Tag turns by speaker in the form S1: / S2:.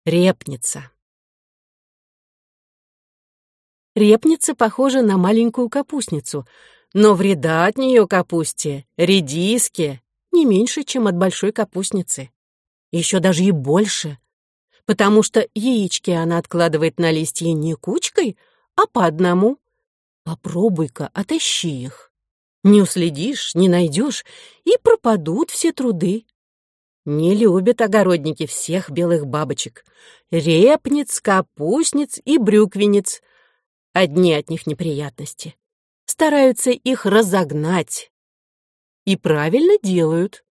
S1: Репница. Репница похожа на маленькую капустницу, но вреда от нее капусте, редиске, не меньше, чем от большой капустницы. Еще даже и больше, потому что яички она откладывает на листья не кучкой, а по одному. Попробуй-ка, отыщи их. Не уследишь, не найдешь, и пропадут все труды. Не любят огородники всех белых бабочек. Репниц, капустниц и брюквенниц. Одни от них неприятности. Стараются их разогнать. И правильно делают.